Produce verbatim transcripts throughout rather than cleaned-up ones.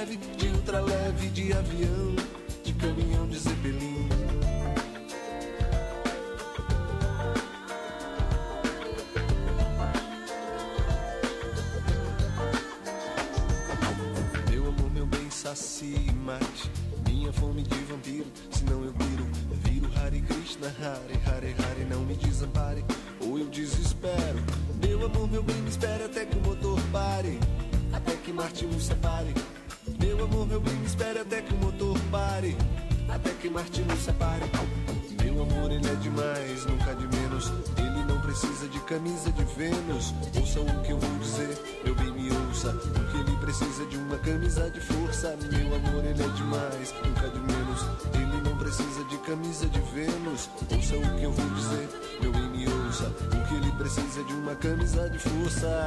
leve, de ultraleve, de avião, de caminhão, de zeppelin. Meu amor, meu bem, saci e mate minha fome de vampiro, senão eu viro, viro Hare Krishna, Hare Hare Hare, não me desampare, ou eu desespero. Meu amor, meu bem, me espere até que o motor pare, até que Marte nos separe. Meu amor, meu bem, me espere até que o motor pare, até que Marte nos separe. Meu amor, ele é demais, nunca de menos, ele não precisa de camisa de Vênus. Ouça o que eu vou dizer, meu bem, me ouça, porque ele precisa de uma camisa de força. Meu amor, ele é demais, nunca de menos, ele não precisa de camisa de Vênus. Ouça o que eu vou dizer, meu bem, me ouça, porque ele precisa de uma camisa de força.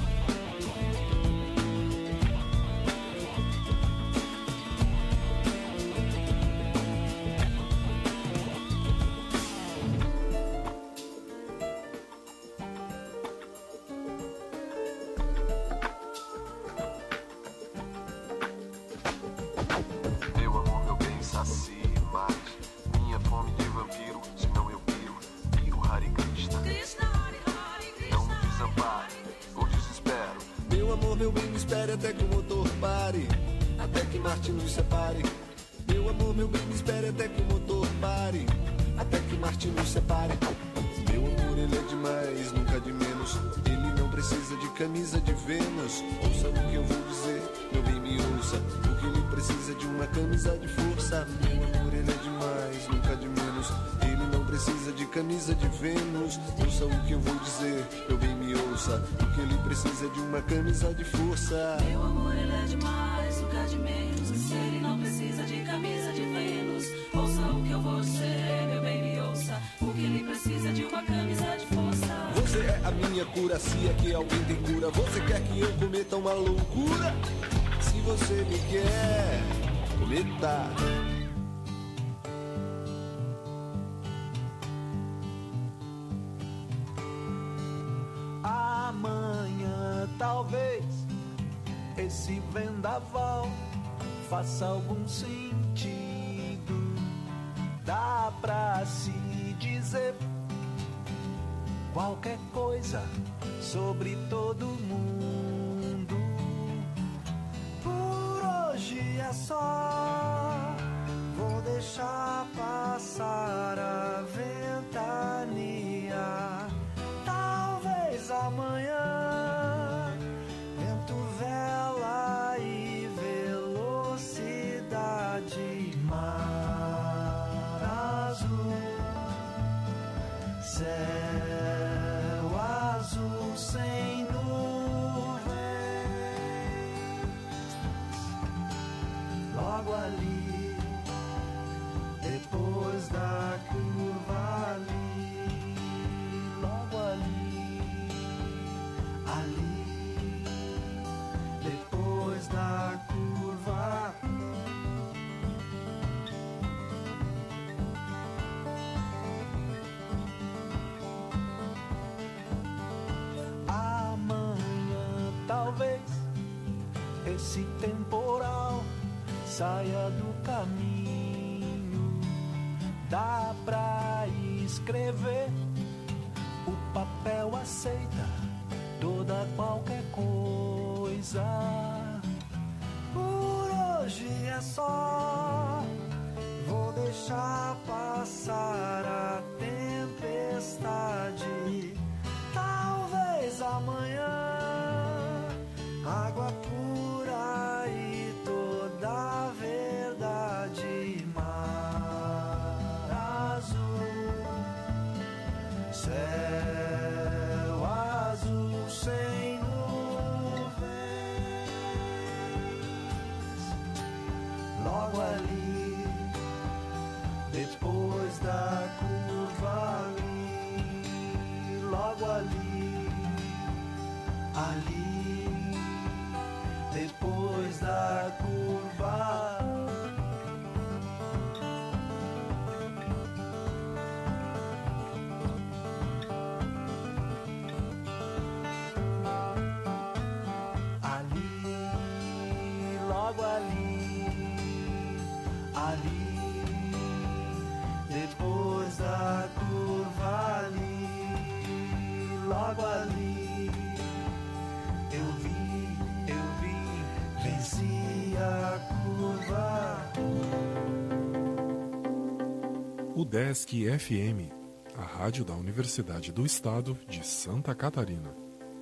Até que o motor pare, até que Marte nos separe. Meu amor, meu bem, me espere até que o motor pare, até que Marte nos separe. Meu amor, ele é demais, nunca de menos, ele não precisa de camisa de Vênus. Ouça o que eu vou dizer, meu bem, me ouça, porque ele precisa de uma camisa de força. Meu amor, ele é demais, nunca de menos, ele não precisa de camisa de Vênus. Ouça o que eu vou dizer, meu bem, me ouça, porque ele precisa de uma camisa de força. Meu amor, ele é demais, nunca de menos, ele não precisa de camisa de Vênus. Ouça o que eu vou dizer, meu bem, me ouça, porque ele precisa de uma camisa de força. Você é a minha cura, se é que alguém tem cura. Você quer que eu cometa uma loucura? Se você me quer, cometa. Amanhã talvez esse vendaval faça algum sentido. Dá pra se dizer qualquer coisa sobre todo mundo. Por hoje é só, vou deixar passar a ventania. Talvez amanhã vento, vela e velocidade. Mar azul, céu azul sem nuvens. Logo ali, depois da curva ali, logo ali, ali, depois da curva. Amanhã talvez esse temporal saia do caminho. Dá pra escrever, o papel aceita toda qualquer coisa. Por hoje é só, vou deixar passar a tempestade. Talvez amanhã água pura e toda a verdade. Mar azul, céu azul sem nuvens. logo ali, ali, depois da curva ali, logo ali, eu vi, eu vi, venci a curva. UDESC F M, a rádio da Universidade do Estado de Santa Catarina.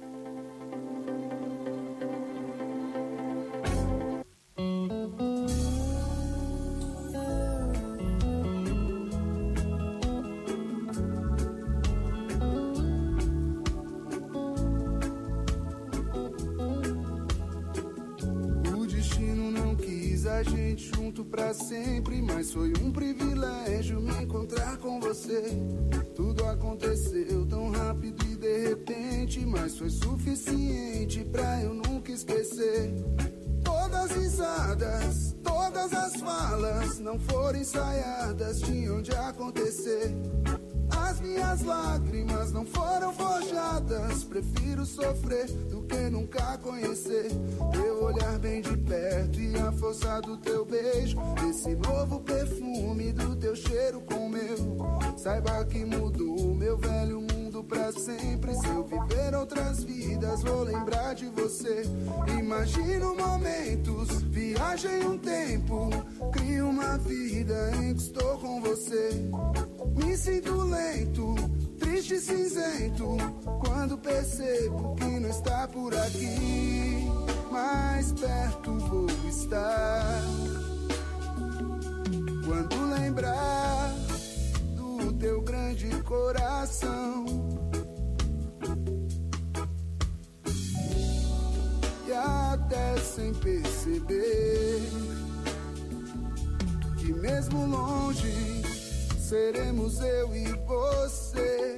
A gente junto pra sempre, mas foi um privilégio me encontrar com você. Tudo aconteceu tão rápido e de repente, mas foi suficiente pra eu nunca esquecer. Todas as risadas, todas as falas não foram ensaiadas, tinham de acontecer. As minhas lágrimas não foram forjadas, prefiro sofrer do que nunca conhecer. Teu olhar bem de perto e a força do teu beijo, esse novo perfume do teu cheiro com o meu. Saiba que mudou o meu velho mundo pra sempre. Se eu viver outras vidas, vou lembrar de você. Imagino momentos, viagem um tempo, crio uma vida em que estou com você. Me sinto lento, triste e cinzento, quando percebo que não está por aqui. Mais perto vou estar quando lembrar do teu grande coração. E até sem perceber que mesmo longe seremos eu e você.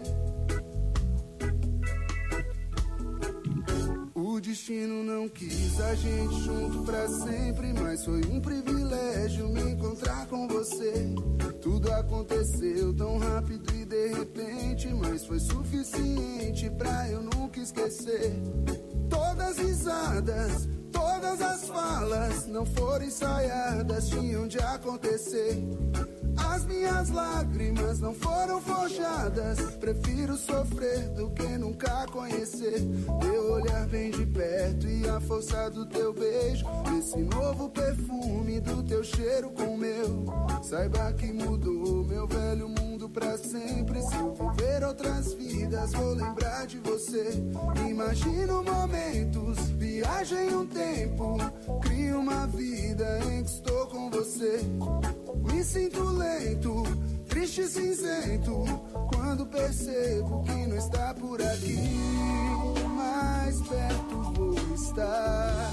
O destino não quis a gente junto pra sempre, mas foi um privilégio me encontrar com você. Tudo aconteceu tão rápido e de repente, mas foi suficiente pra eu nunca esquecer. Todas as risadas, todas as falas não foram ensaiadas, tinham de acontecer. As minhas lágrimas não foram forjadas, prefiro sofrer do que nunca conhecer. Teu olhar bem de perto e a força do teu beijo, esse novo perfume do teu cheiro com o meu. Saiba que mudou meu velho mundo pra sempre. Se eu viver outras vidas, vou lembrar de você. Imagino momentos, viagem um tempo, crio uma vida em que estou com você. Me sinto lento, triste e cinzento, quando percebo que não está por aqui. Mais perto vou estar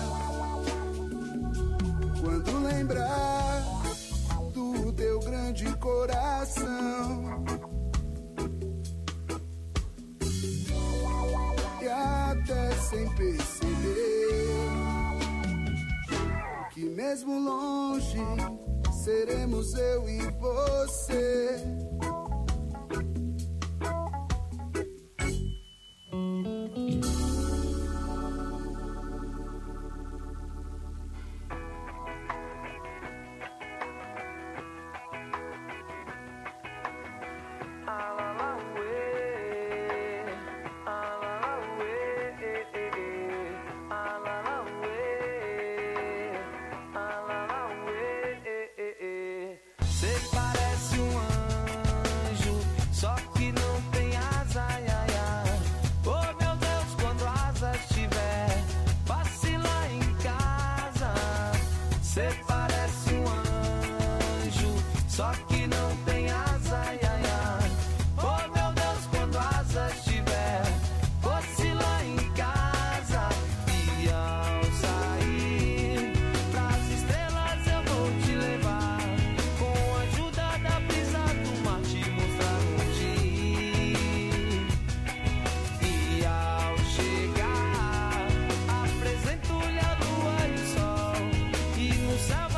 quando lembrar do teu grande coração. E até sem perceber que mesmo longe seremos eu e você. Céu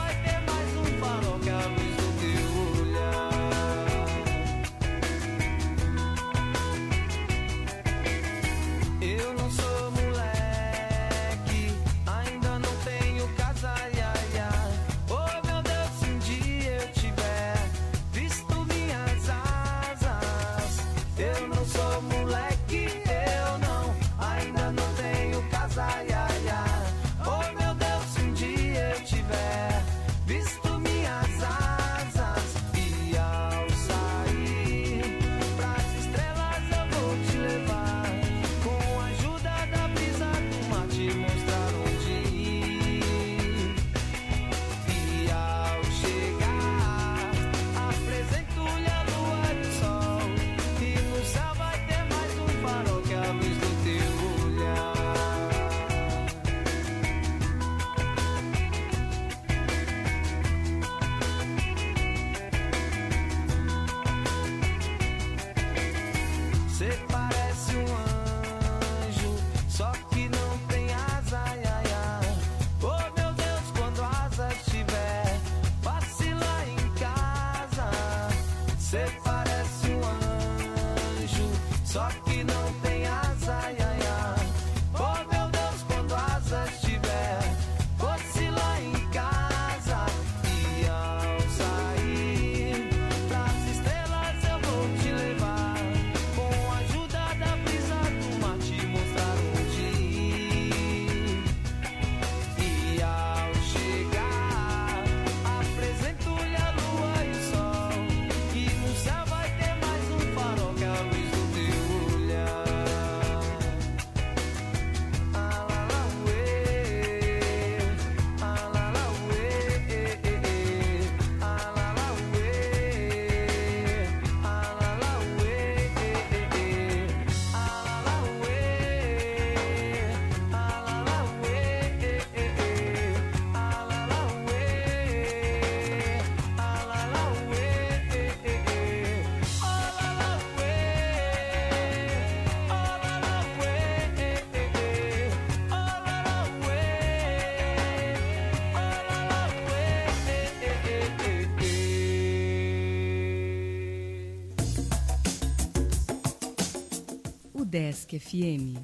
Udesc F M.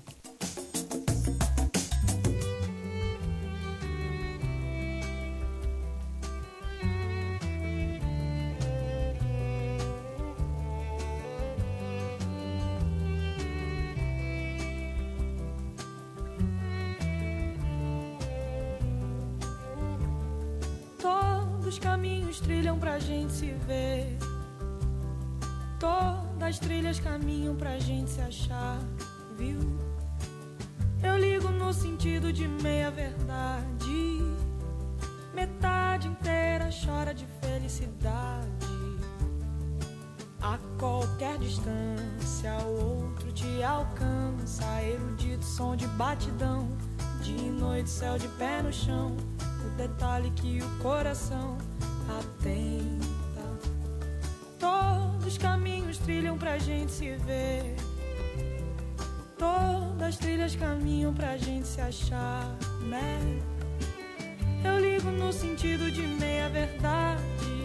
Todos os caminhos trilham pra gente se ver. Todas as trilhas caminham pra gente se achar, viu? Eu ligo no sentido de meia verdade. Metade inteira chora de felicidade. A qualquer distância o outro te alcança. Erudito som de batidão. Dia e noite, céu de pé no chão. O detalhe que o coração atenta. Todos os caminhos trilham pra gente se ver. Todas as trilhas caminham pra gente se achar, né? Eu ligo no sentido de meia verdade.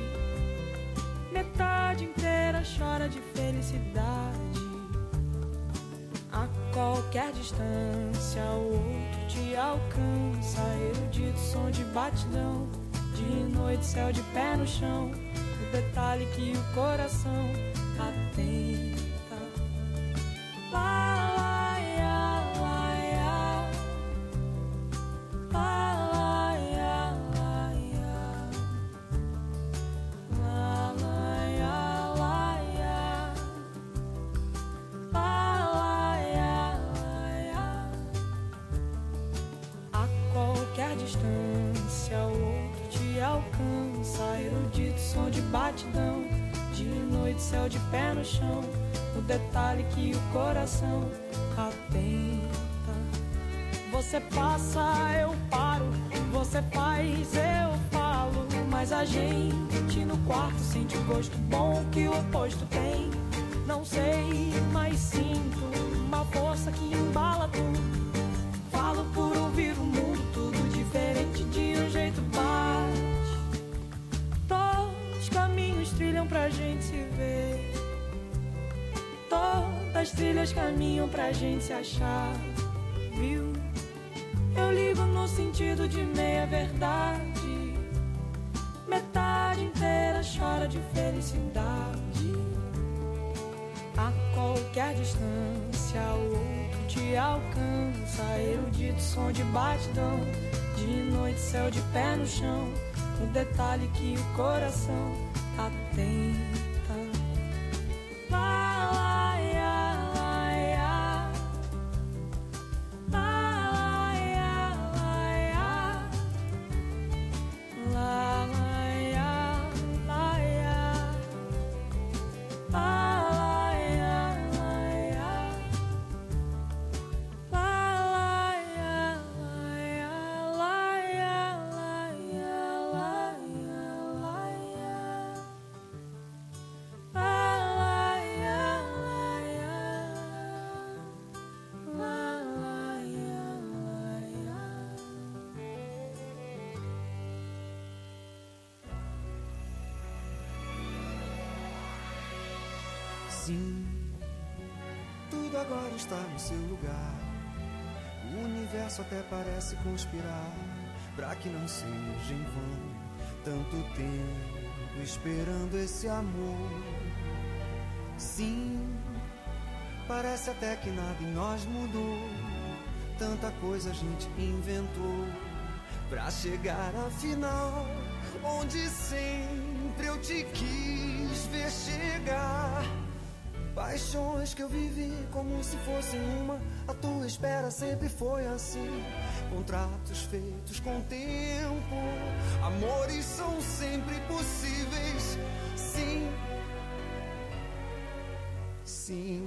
Metade inteira chora de felicidade. A qualquer distância o outro te alcança. Erudito som de batidão. Dia e noite, céu de pé no chão. O detalhe que o coração atenta. Lá, lá, ia, lá, ia. Lá, lá, ia, lá, ia. Lá, lá, ia, lá, ia. Lá, lá, ia, lá, ia. A qualquer distância o outro te alcança. Erudito som de batidão. Dia e noite, céu de pé no chão. O detalhe que o coração atenta. Você passa, eu paro. Você faz, eu falo. Mas a gente no quarto sente o gosto bom que o oposto tem. Não sei, mas sinto uma força que embala tudo. Falo por ouvir o mundo, tudo diferente de um jeito bate. Todos os caminhos trilham pra gente se ver. Todas as trilhas caminham pra gente se achar, viu? Eu ligo no sentido de meia verdade. Metade inteira chora de felicidade. A qualquer distância o outro te alcança. Erudito som de batidão. Dia e noite, céu de pé no chão. O detalhe que o coração atenta. Lá, lá, ia, lá, ia. Lá, lá, ia, lá, ia. Lá, lá, ia, lá, ia. Lá, lá, ia, lá, ia. Lá, lá, ia, lá, ia. Lá, ia, lá, ia, lá, ia, lá, ia. Lá, lá, ia, lá, ia. Lá, lá, ia, lá, ia. Sim, tudo agora está no seu lugar. O universo até parece conspirar pra que não seja em vão tanto tempo esperando esse amor. Sim, parece até que nada em nós mudou. Tanta coisa a gente inventou pra chegar afinal onde sempre eu te quis ver chegar. Paixões que eu vivi como se fossem uma. A tua espera sempre foi assim. Contratos feitos com tempo. Amores são sempre possíveis. Sim. Sim.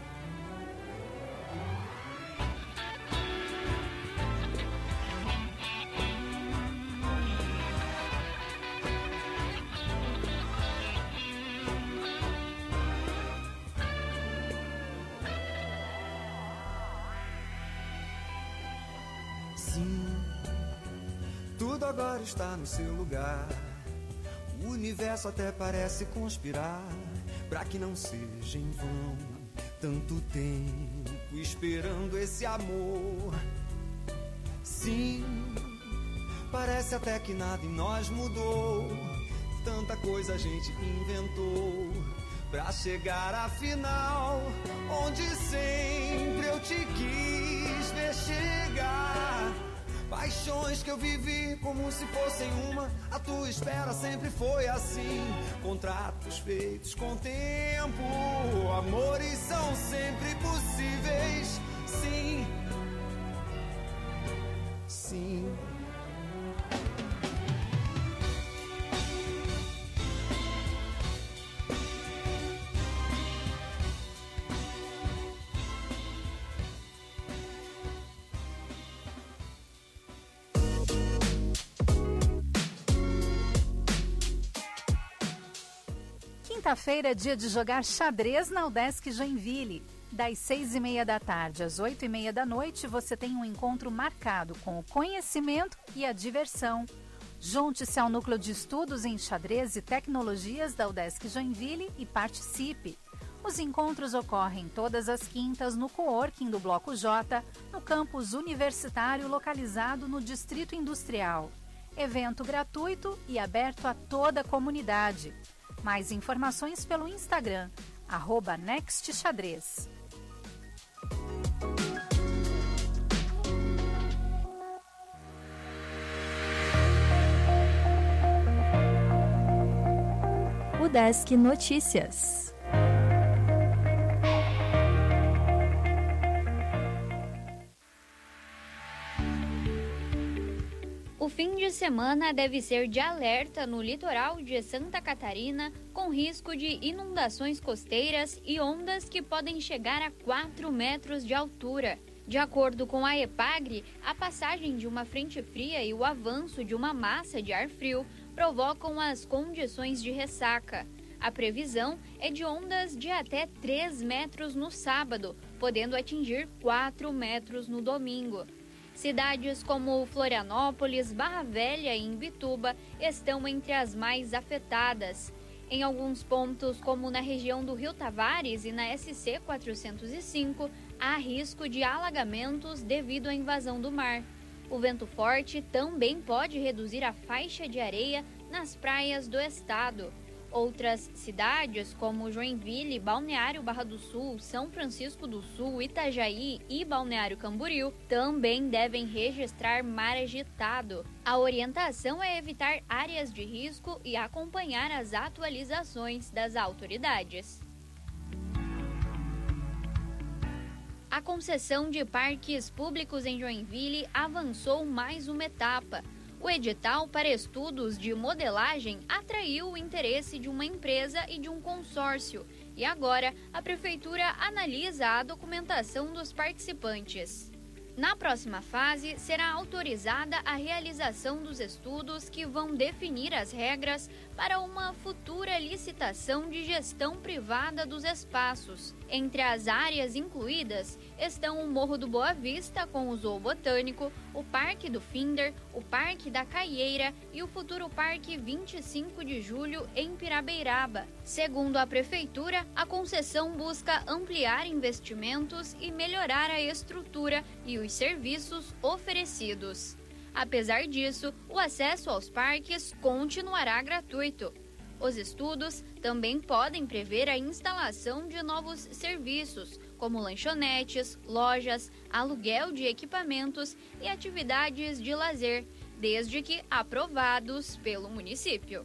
Sim, tudo agora está no seu lugar. O universo até parece conspirar pra que não seja em vão tanto tempo esperando esse amor. Sim, parece até que nada em nós mudou. Tanta coisa a gente inventou pra chegar afinal, onde sempre eu te quis ver chegar. Paixões que eu vivi como se fossem uma, a tua espera sempre foi assim. Contratos feitos com tempo, amores são sempre possíveis. Sim, sim. Quinta-feira é dia de jogar xadrez na Udesc Joinville. Das seis e meia da tarde às oito e meia da noite, você tem um encontro marcado com o conhecimento e a diversão. Junte-se ao Núcleo de Estudos em Xadrez e Tecnologias da Udesc Joinville e participe. Os encontros ocorrem todas as quintas no coworking do Bloco J, no campus universitário localizado no Distrito Industrial. Evento gratuito e aberto a toda a comunidade. Mais informações pelo Instagram, arroba nextxadrez. Udesc Notícias. O fim de semana deve ser de alerta no litoral de Santa Catarina, com risco de inundações costeiras e ondas que podem chegar a quatro metros de altura. De acordo com a EPAGRE, a passagem de uma frente fria e o avanço de uma massa de ar frio provocam as condições de ressaca. A previsão é de ondas de até três metros no sábado, podendo atingir quatro metros no domingo. Cidades como Florianópolis, Barra Velha e Imbituba estão entre as mais afetadas. Em alguns pontos, como na região do Rio Tavares e na S C quatrocentos e cinco, há risco de alagamentos devido à invasão do mar. O vento forte também pode reduzir a faixa de areia nas praias do estado. Outras cidades, como Joinville, Balneário Barra do Sul, São Francisco do Sul, Itajaí e Balneário Camboriú, também devem registrar mar agitado. A orientação é evitar áreas de risco e acompanhar as atualizações das autoridades. A concessão de parques públicos em Joinville avançou mais uma etapa. O edital para estudos de modelagem atraiu o interesse de uma empresa e de um consórcio, e agora a Prefeitura analisa a documentação dos participantes. Na próxima fase, será autorizada a realização dos estudos que vão definir as regras para uma futura licitação de gestão privada dos espaços. Entre as áreas incluídas estão o Morro do Boa Vista com o Zoo Botânico, o Parque do Finder, o Parque da Caieira e o futuro Parque vinte e cinco de julho em Pirabeiraba. Segundo a Prefeitura, a concessão busca ampliar investimentos e melhorar a estrutura e os serviços oferecidos. Apesar disso, o acesso aos parques continuará gratuito. Os estudos também podem prever a instalação de novos serviços, como lanchonetes, lojas, aluguel de equipamentos e atividades de lazer, desde que aprovados pelo município.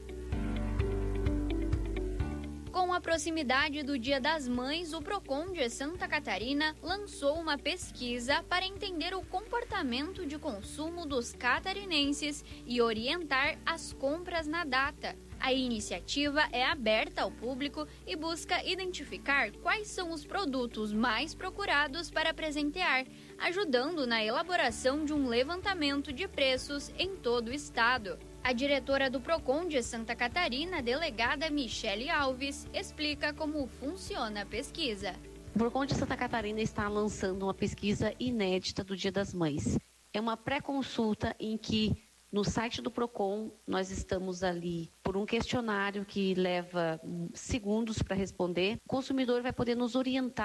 Com a proximidade do Dia das Mães, o Procon de Santa Catarina lançou uma pesquisa para entender o comportamento de consumo dos catarinenses e orientar as compras na data. A iniciativa é aberta ao público e busca identificar quais são os produtos mais procurados para presentear, ajudando na elaboração de um levantamento de preços em todo o estado. A diretora do Procon de Santa Catarina, delegada Michele Alves, explica como funciona a pesquisa. O Procon de Santa Catarina está lançando uma pesquisa inédita do Dia das Mães. É uma pré-consulta em que, no site do Procon, nós estamos ali por um questionário que leva segundos para responder. O consumidor vai poder nos orientar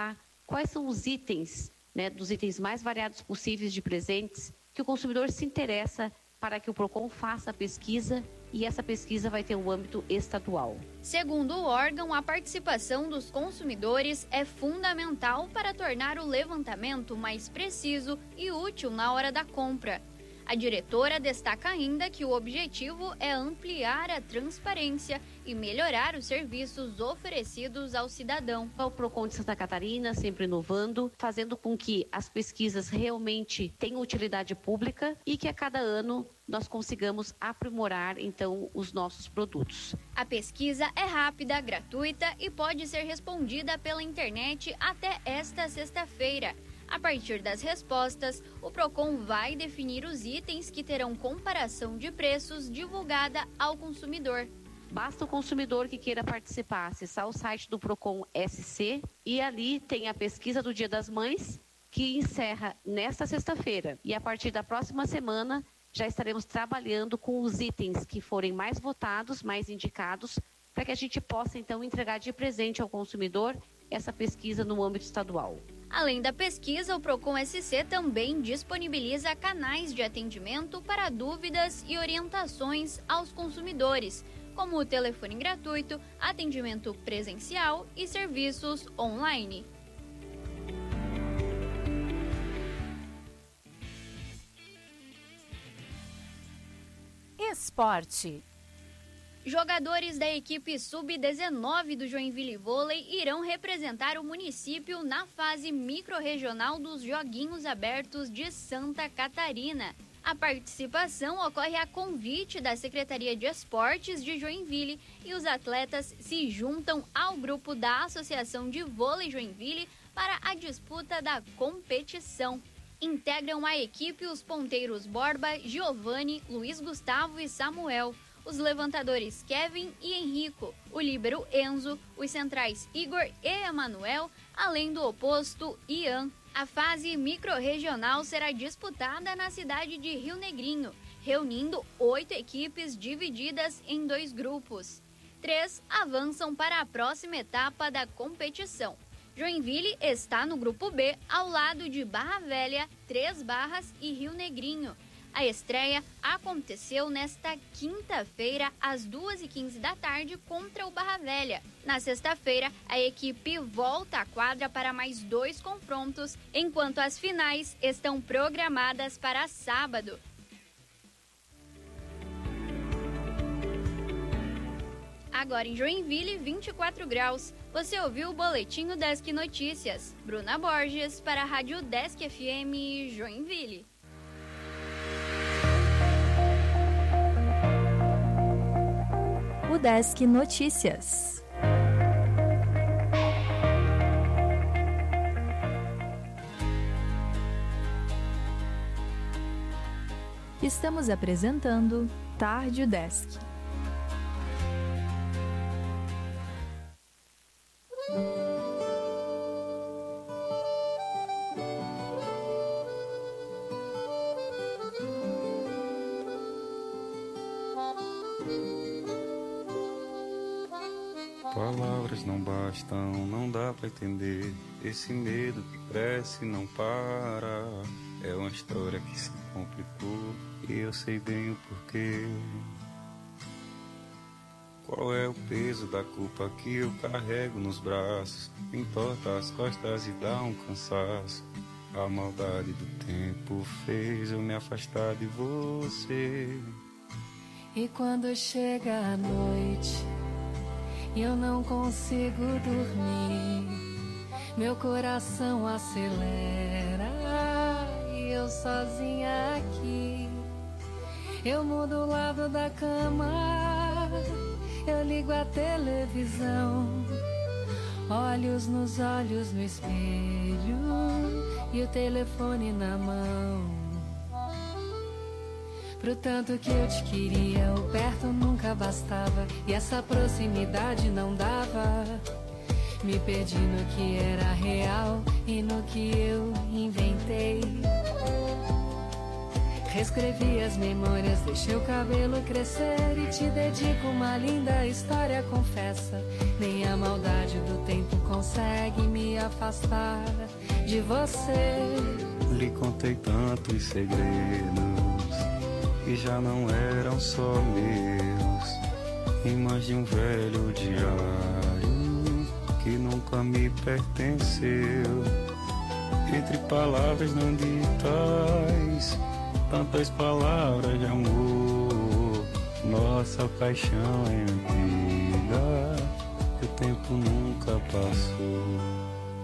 quais são os itens, né, dos itens mais variados possíveis de presentes que o consumidor se interessa para que o PROCON faça a pesquisa, e essa pesquisa vai ter um âmbito estadual. Segundo o órgão, a participação dos consumidores é fundamental para tornar o levantamento mais preciso e útil na hora da compra. A diretora destaca ainda que o objetivo é ampliar a transparência e melhorar os serviços oferecidos ao cidadão. O PROCON de Santa Catarina sempre inovando, fazendo com que as pesquisas realmente tenham utilidade pública e que a cada ano nós consigamos aprimorar, então, os nossos produtos. A pesquisa é rápida, gratuita e pode ser respondida pela internet até esta sexta-feira. A partir das respostas, o PROCON vai definir os itens que terão comparação de preços divulgada ao consumidor. Basta o consumidor que queira participar acessar o site do PROCON S C e ali tem a pesquisa do Dia das Mães, que encerra nesta sexta-feira. E a partir da próxima semana já estaremos trabalhando com os itens que forem mais votados, mais indicados, para que a gente possa então entregar de presente ao consumidor essa pesquisa no âmbito estadual. Além da pesquisa, o PROCON S C também disponibiliza canais de atendimento para dúvidas e orientações aos consumidores, como o telefone gratuito, atendimento presencial e serviços online. Esporte. Jogadores da equipe sub dezenove do Joinville Vôlei irão representar o município na fase microrregional dos Joguinhos Abertos de Santa Catarina. A participação ocorre a convite da Secretaria de Esportes de Joinville e os atletas se juntam ao grupo da Associação de Vôlei Joinville para a disputa da competição. Integram a equipe os ponteiros Borba, Giovanni, Luiz Gustavo e Samuel, os levantadores Kevin e Henrico, o líbero Enzo, os centrais Igor e Emanuel, além do oposto Ian. A fase microrregional será disputada na cidade de Rio Negrinho, reunindo oito equipes divididas em dois grupos. Três avançam para a próxima etapa da competição. Joinville está no grupo B, ao lado de Barra Velha, Três Barras e Rio Negrinho. A estreia aconteceu nesta quinta-feira, às duas e quinze da tarde, contra o Barra Velha. Na sexta-feira, a equipe volta à quadra para mais dois confrontos, enquanto as finais estão programadas para sábado. Agora em Joinville, vinte e quatro graus. Você ouviu o Boletim Udesc Notícias. Bruna Borges, para a Rádio Udesc F M Joinville. Udesc Notícias. Estamos apresentando Tarde Udesc. Palavras não bastam, não dá pra entender. Esse medo que cresce e não para. É uma história que se complicou e eu sei bem o porquê. Qual é o peso da culpa que eu carrego nos braços? Entorta as costas e dá um cansaço. A maldade do tempo fez eu me afastar de você. E quando chega a noite e eu não consigo dormir, meu coração acelera e eu sozinha aqui. Eu mudo o lado da cama, eu ligo a televisão, olhos nos olhos no espelho e o telefone na mão. Pro tanto que eu te queria, o perto nunca bastava e essa proximidade não dava. Me perdi no que era real e no que eu inventei. Reescrevi as memórias, deixei o cabelo crescer e te dedico uma linda história, confessa. Nem a maldade do tempo consegue me afastar de você. Lhe contei tantos segredos que já não eram só meus, rimas de um velho diário que nunca me pertenceu. Entre palavras não ditas, tantas palavras de amor, nossa paixão é antiga, o tempo nunca passou.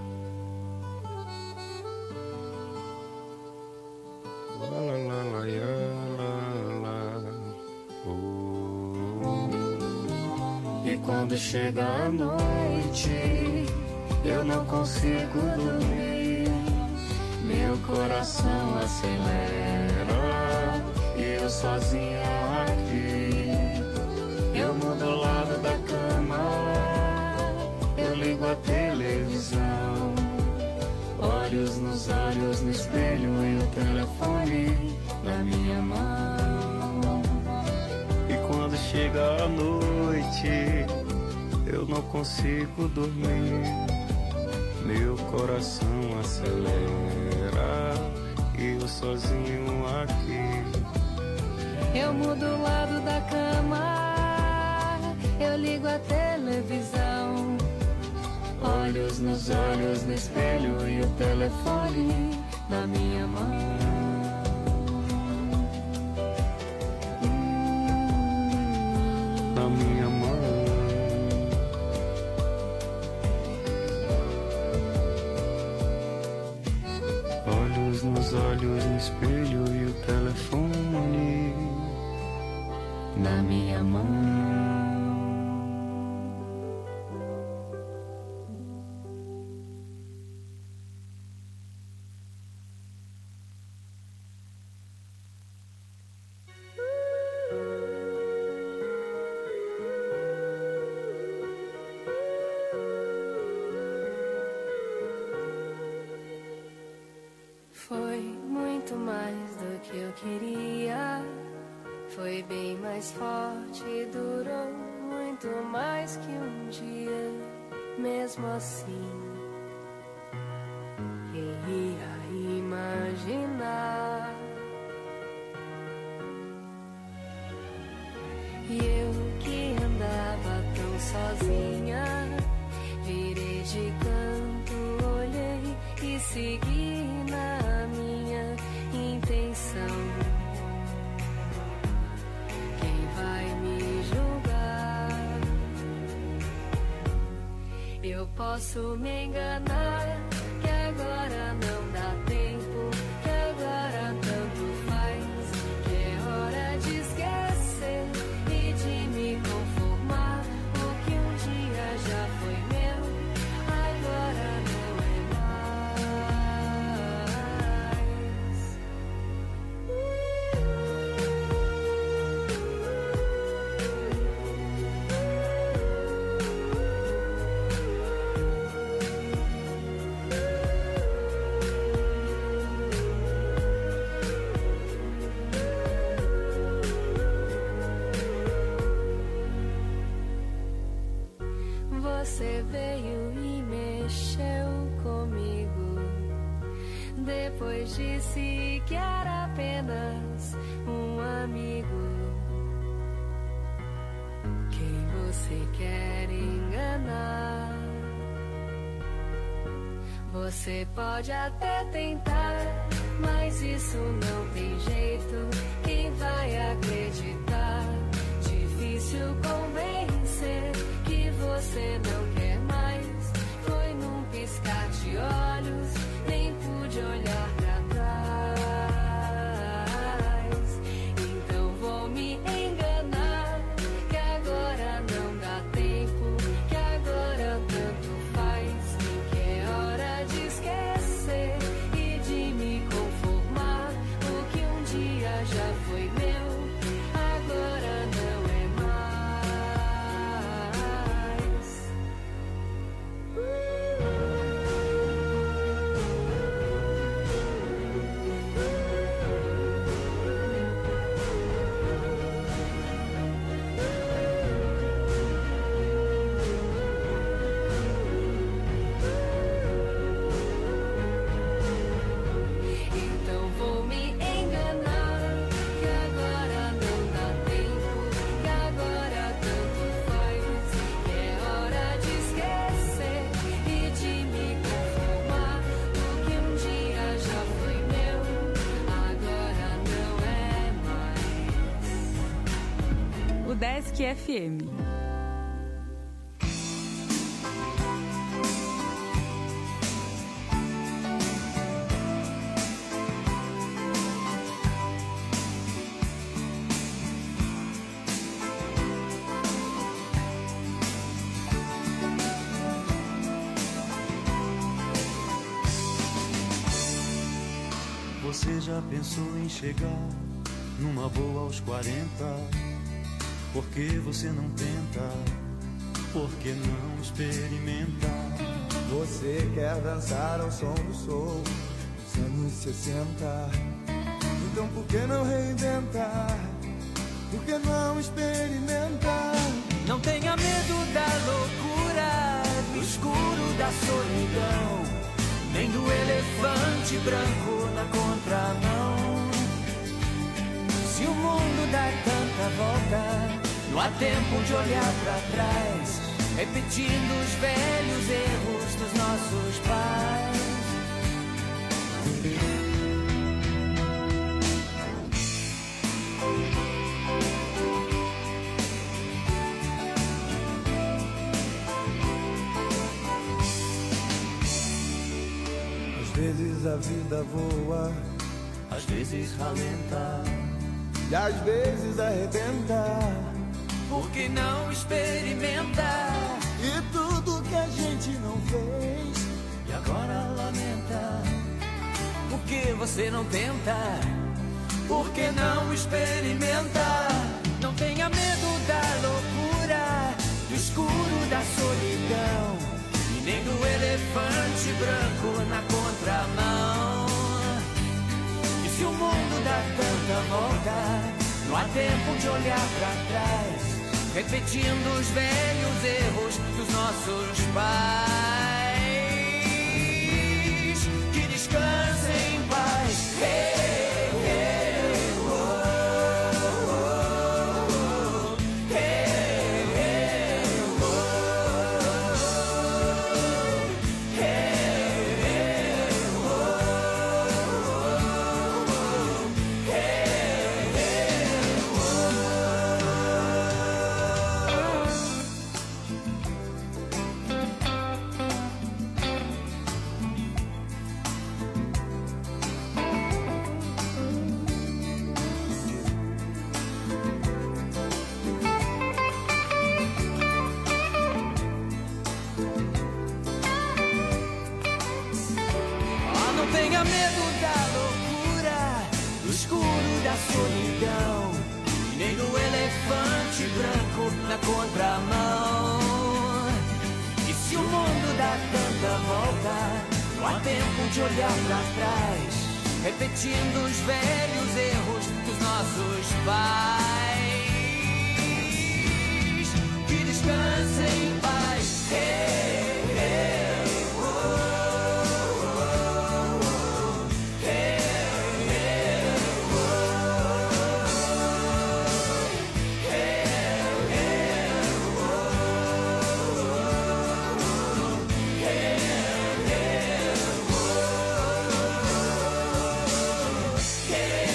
E quando chega a noite, eu não consigo dormir, meu coração acelera e eu sozinho aqui. Eu mudo o lado da cama, eu ligo a televisão, olhos nos olhos no espelho e o telefone na minha mão. E quando chega a noite, eu não consigo dormir, meu coração acelera e eu sozinho aqui. Eu mudo o lado da cama, eu ligo a televisão, olhos nos olhos no espelho e o telefone na minha mão. Na minha mão. Olhos nos olhos no espelho e o telefone na minha mão. Foi muito mais do que eu queria, foi bem mais forte e durou muito mais que um dia. Mesmo assim, quem ia imaginar? E eu que andava tão sozinha, virei de canto, olhei e segui na minha intenção. Quem vai me julgar? Eu posso me enganar, que agora não dá tempo, que agora tanto faz, que é hora de esquecer e de me conformar. O que um dia já foi meu, agora não é mais. Você veio e mexeu comigo, depois disse que era apenas um amigo. Quem você quer enganar? Você pode até tentar, mas isso não tem jeito. Quem vai acreditar? Difícil convencer que você não quer mais. Foi num piscar de olhos, nem pude olhar pra trás. Então vou me enganar, que agora não dá tempo, que agora tanto faz, que é hora de esquecer e de me conformar. O que um dia já foi meu, U D E S C F M. Você já pensou em chegar numa boa aos quarenta? Por que você não tenta? Por que não experimenta? Você quer dançar ao som do soul dos anos sessenta? Então por que não reinventar? Por que não experimentar? Não tenha medo da loucura, do escuro da solidão, nem do elefante branco na contramão. Se o mundo dá tanta volta, não há tempo de olhar pra trás, repetindo os velhos erros dos nossos pais. Às vezes a vida voa, às vezes ralenta, e às vezes arrebenta. Por que não experimenta? E tudo que a gente não fez e agora lamenta. Por que você não tenta? Por que não experimenta? Não tenha medo da loucura, do escuro da solidão, e nem do elefante branco na contramão. E se o mundo dá tanta volta, não há tempo de olhar pra trás, repetindo os velhos erros dos nossos pais. Que descansem em paz. Hey, hey, oh, oh, oh. Hey, hey, oh, oh. Hey, hey, oh, oh. Hey, hey, não tenha medo da loucura, do escuro da solidão, e nem do elefante branco na contramão. E se o mundo dá tanta volta, não há tempo de olhar pra trás, repetindo os velhos erros dos nossos pais. Que descansem em paz. Hey, hey, oh, oh, oh. Hey, hey, oh, oh. Hey, hey, oh, oh. Hey, hey, oh, oh. Hey,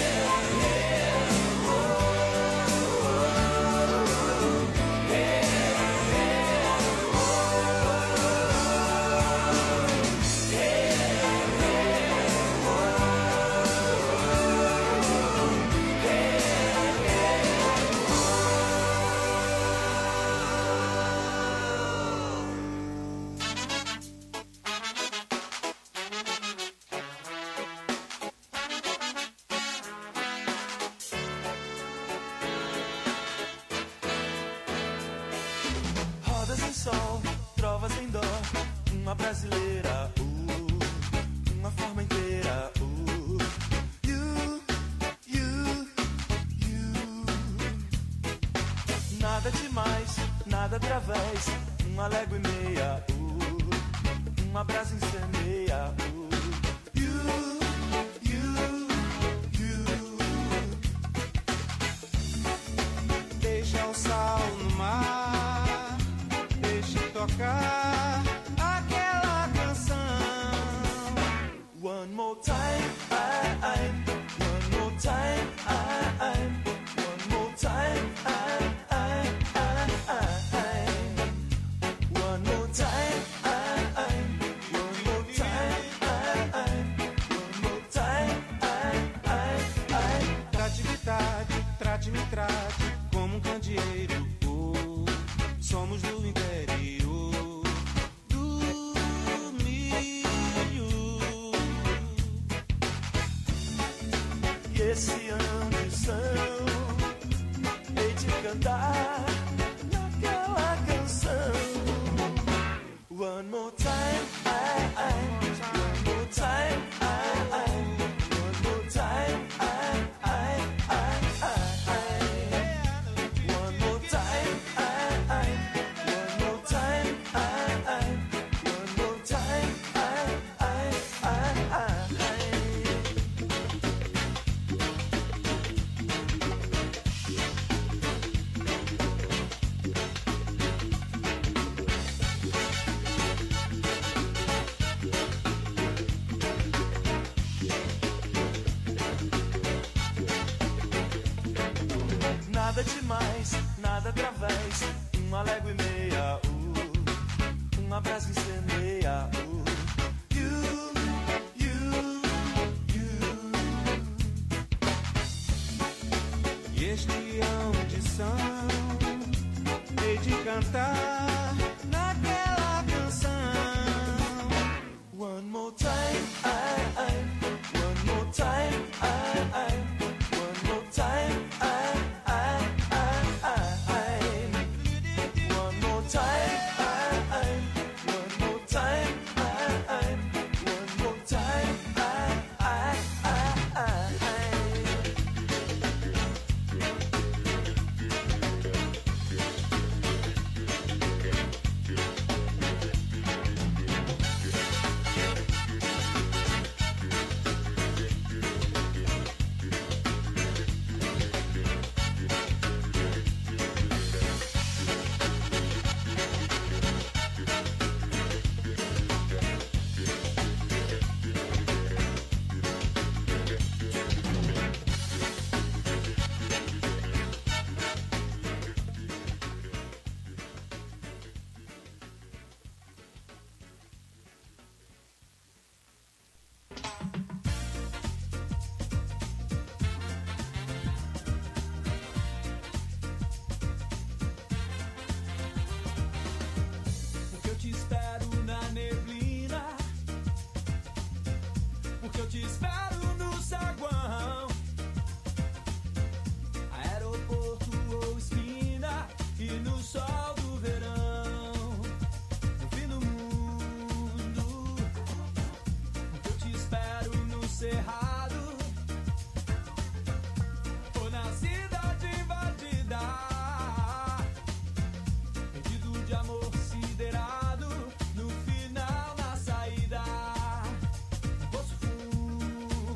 Rodas em sol, trovas em dó, uma brasileira, uh, uma forma inteira, uh, you, you, you. Nada demais, nada através, uma légua e meia, uh, uma brasa incendeia, uh, you, you, you. Deixa o sal no mar, deixa tocar aquela canção. One more time, I, I, one more time, I, I, one more time, I, I. trate como um candeeiro. Oh, somos do interior do milho. E esse ambição hei de cantar naquela canção. One more time, I, I, one more time, I, I, one more time, I, I, I, I, one more time, I, I, one more time, I, I, one more time, I, I, I, I. Nada demais, nada através, uma légua e meia, uh, um abraço incendeia, uh, you, you, you. E este audição hei de cantar naquela canção. One more time, I, I, one more time, I, I, one more time, I. Poço Fundo.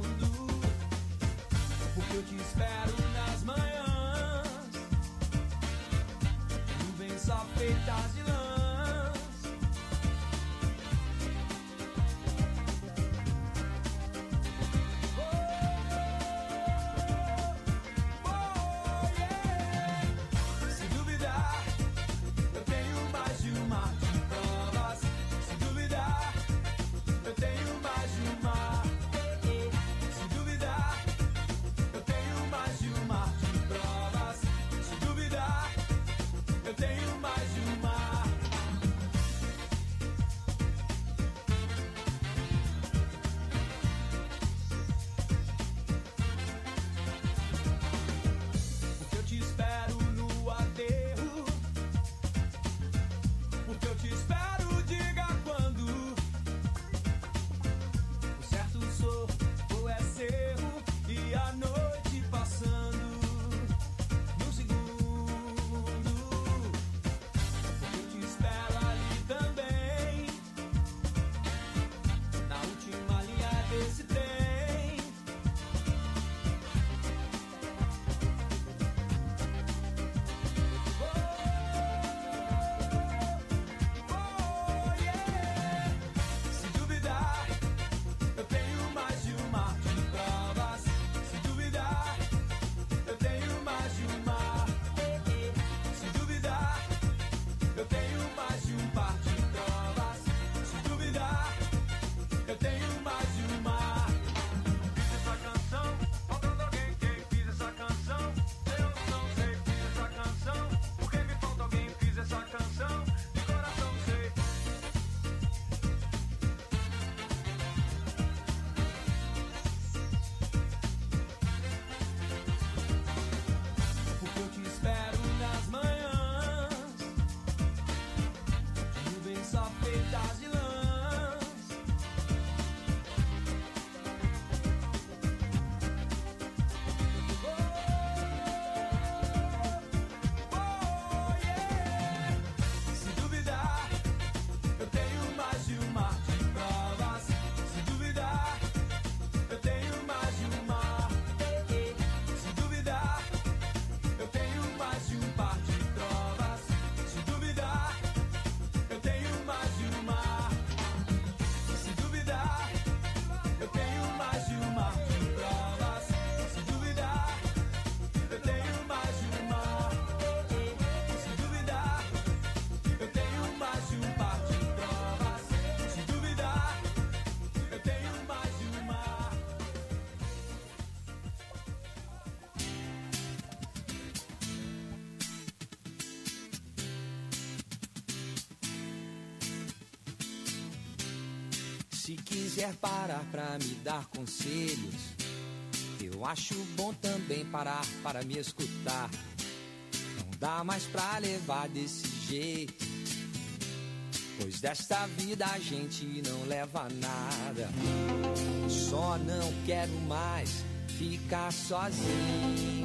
Se quiser parar pra me dar conselhos, eu acho bom também parar para me escutar. Não dá mais pra levar desse jeito, pois desta vida a gente não leva nada. Só não quero mais ficar sozinho.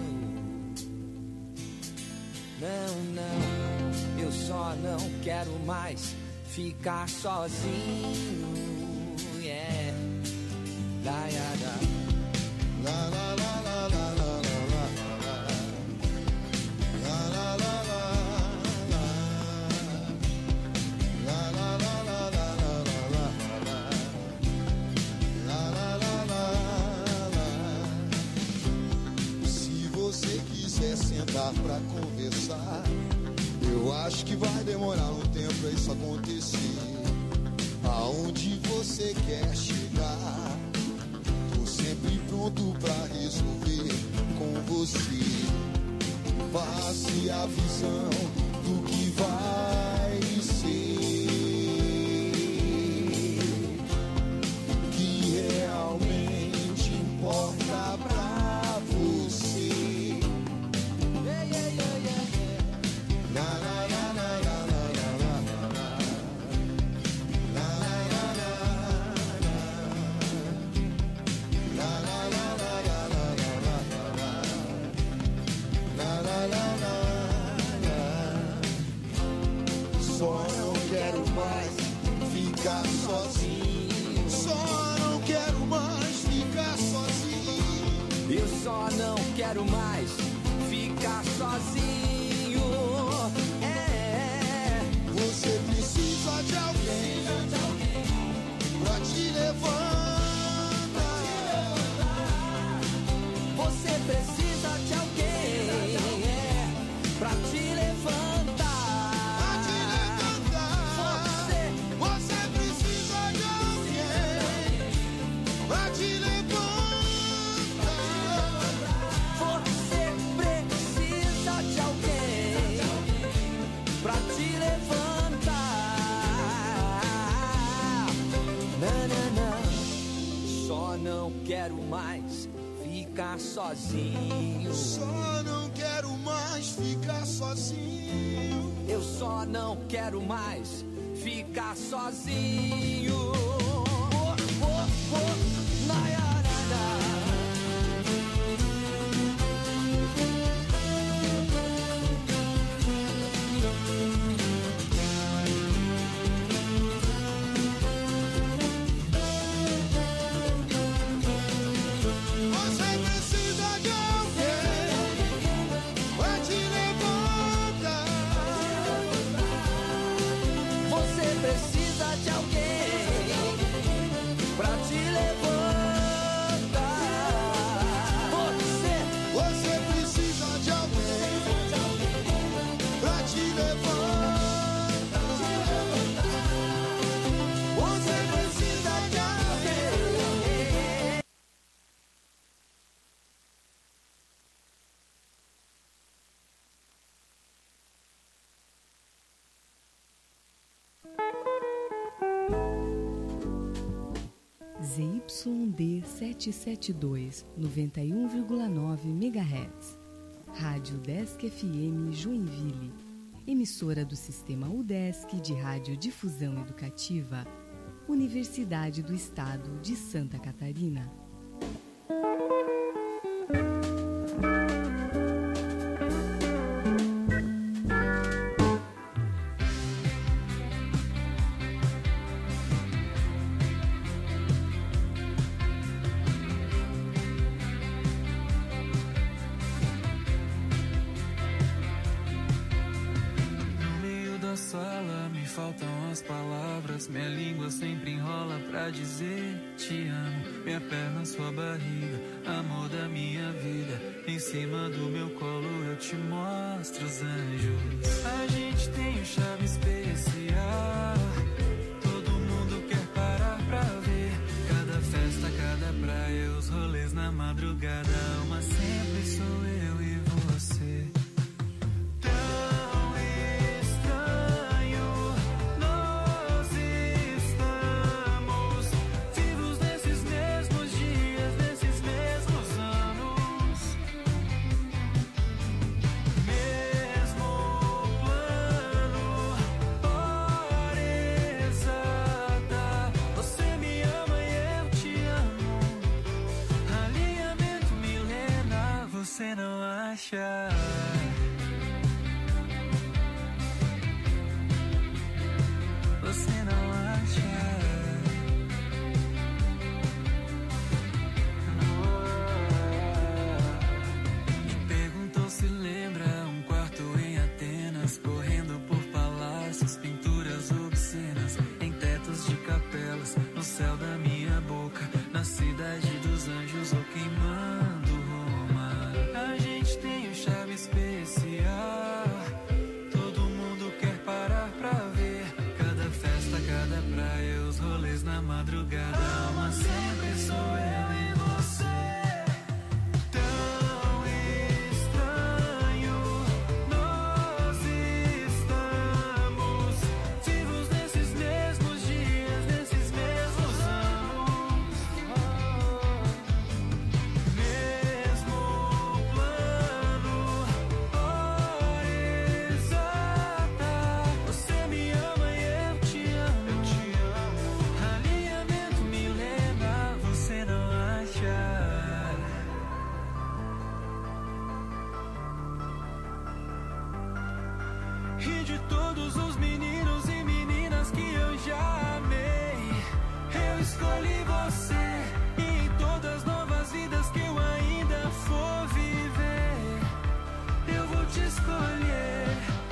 Não, não, eu só não quero mais ficar sozinho. Yeah. Da, ya, da. La, la, la, la, la, la, la, la. La, la, la, la, la. La, la, la, la, la, la, la, la. La, la, la, la, la. Se você quiser sentar pra conversar, eu acho que vai demorar um tempo pra isso acontecer. Aonde você quer chegar, tô sempre pronto pra resolver com você. Passe a visão do que vai ser, que realmente importa pra você. Yeah, yeah, yeah, yeah, yeah. Na, na, na, na, na, na, na, na, na. Só não quero mais ficar sozinho. Só não quero mais ficar sozinho. Eu só não quero mais ficar sozinho. É. Você precisa de alguém pra te levantar. Você precisa de alguém pra te levantar. Não quero mais ficar sozinho. Só não quero mais ficar sozinho. Eu só não quero mais ficar sozinho. Oh, oh, oh, na, ya, na, na. Z Y D setecentos e setenta e dois, noventa e um vírgula nove megahertz. Rádio Udesc F M Joinville. Emissora do Sistema Udesc de Radiodifusão Educativa. Universidade do Estado de Santa Catarina. Minha língua sempre enrola pra dizer te amo. Minha perna, sua barriga, amor da minha vida. Em cima do meu colo eu te mostro os anjos. A gente tem um chave especial. Todo mundo quer parar pra ver. Cada festa, cada praia, os rolês na madrugada. Uma sempre sou eu e você. acha? Você não acha? Me perguntou se lembra um quarto em Atenas, correndo por palácios, pinturas obscenas, em tetos de capelas, no céu da minha boca, na cidade dos anjos ou queimando Roma. A gente tem um charme especial, todo mundo quer parar pra ver. Cada festa, cada praia, os rolês na madrugada, mas sempre sou eu e você. Tão estranho, nós estamos vivos nesses mesmos dias, nesses mesmos anos. Mesmo plano, hora exata. Você me ama e eu te amo. Eu te amo. Alinhamento milenar, você não acha? E de todos os meninos e meninas que eu já amei, eu escolhi você. E em todas as novas vidas que eu ainda for viver, eu vou te escolher.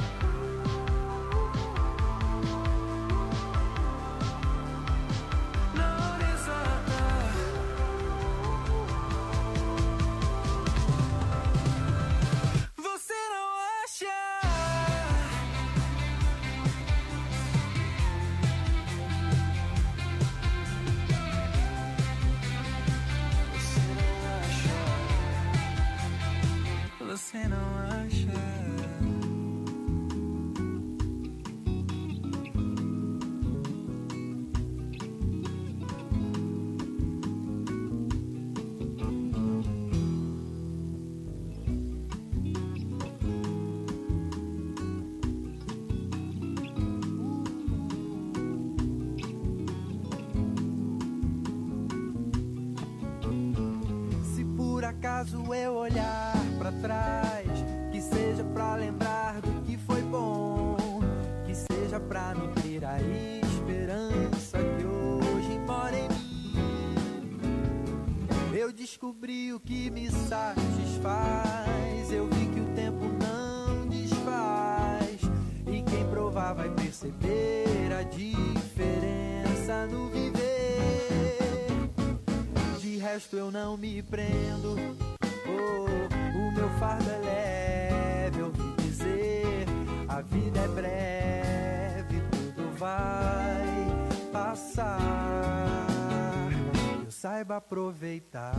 Na hora exata. Você não acha? Você não acha? Se por acaso eu olhar pra trás, que seja pra lembrar do que foi bom, que seja pra nutrir a esperança que hoje mora em mim. Eu descobri o que me satisfaz, eu vi que o tempo não desfaz, e quem provar vai perceber a diferença no viver. De resto eu não me prendo, oh, o meu fardo é leve, eu ouvi dizer, a vida é breve, tudo vai passar, eu saiba aproveitar.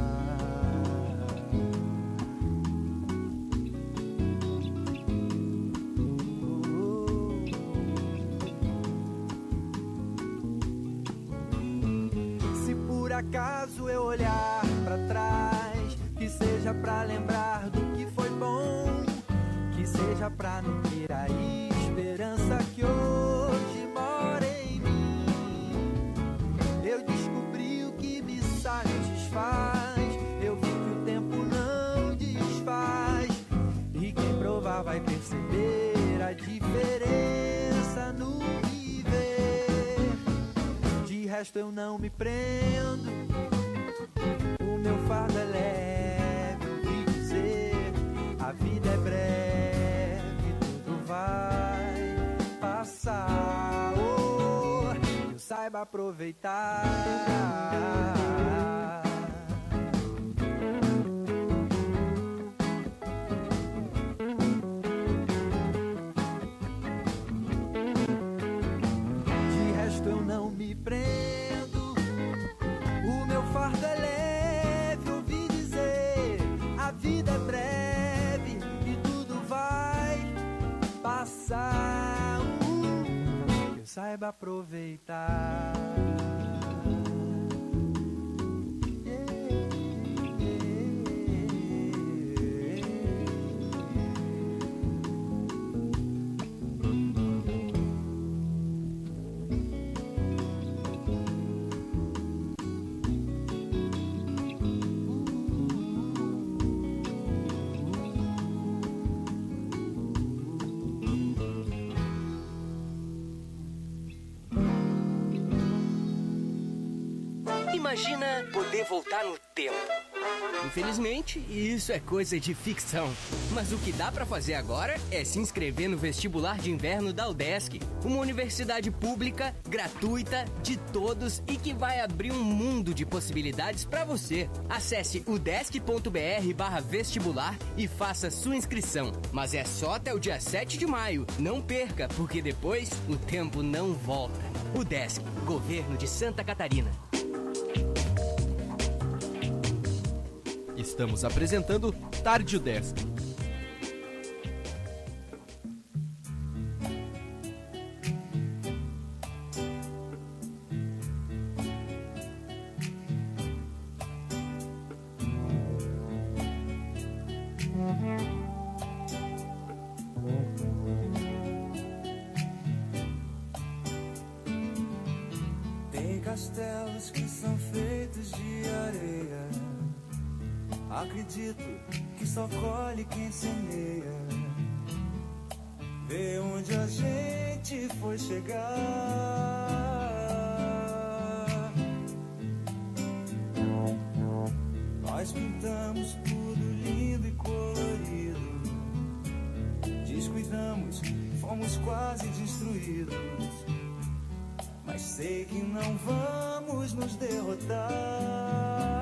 Se por acaso eu olhar pra trás, que seja pra lembrar do que foi bom, que seja pra nutrir a esperança que hoje mora em mim. Eu descobri o que me satisfaz, eu vi que o tempo não desfaz, e quem provar vai perceber a diferença no viver. De resto eu não me prendo, o meu fardo é leve, ouvi dizer, a vida é breve, tudo vai passar, oh, eu saiba aproveitar. De resto eu não me prendo, o meu fardo é leve, ouvi dizer, a vida é breve e tudo vai passar, uh, eu saiba aproveitar. Imagina poder voltar no tempo. Infelizmente, isso é coisa de ficção. Mas o que dá pra fazer agora é se inscrever no vestibular de inverno da UDESC, uma universidade pública, gratuita, de todos e que vai abrir um mundo de possibilidades pra você. Acesse udesc.br barra vestibular e faça sua inscrição. Mas é só até o dia sete de maio. Não perca, porque depois o tempo não volta. UDESC, Governo de Santa Catarina. Estamos apresentando Tarde UDESC. Tem castelos que são feitos de areia. Acredito que só colhe quem semeia. Vê onde a gente foi chegar. Nós pintamos tudo lindo e colorido. Descuidamos, fomos quase destruídos. Mas sei que não vamos nos derrotar.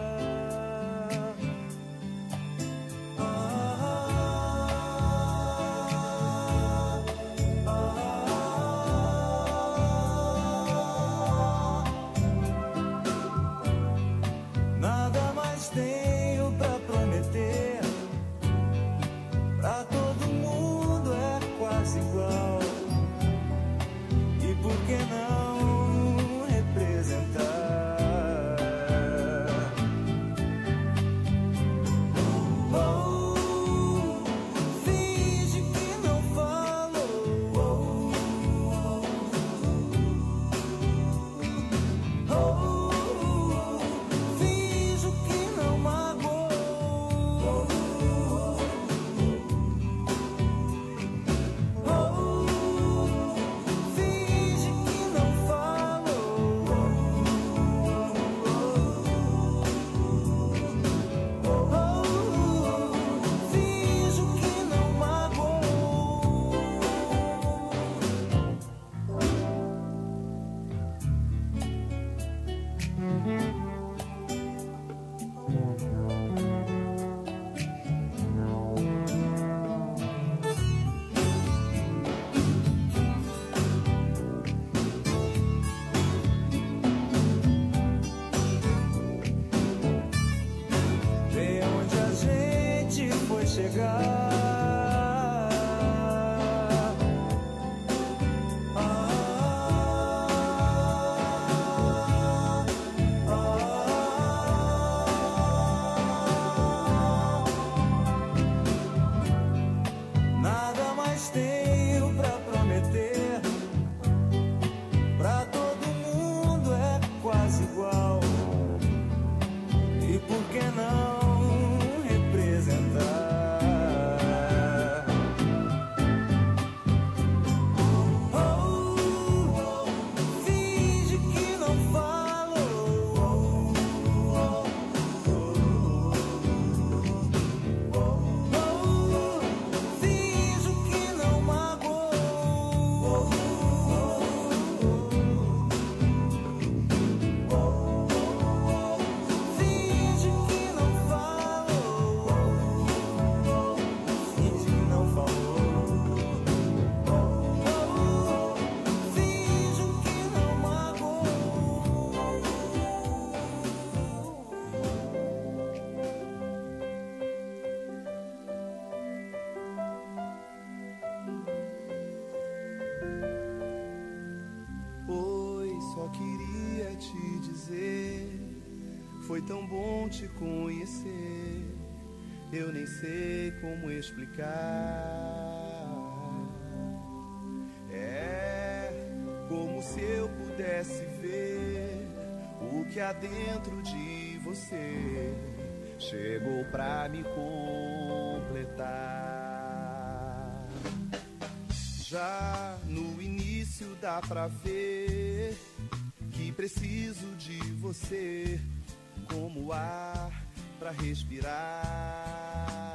Foi tão bom te conhecer, eu nem sei como explicar. É como se eu pudesse ver o que há dentro de você chegou pra me completar. Já no início dá pra ver que Preciso de você como ar pra respirar.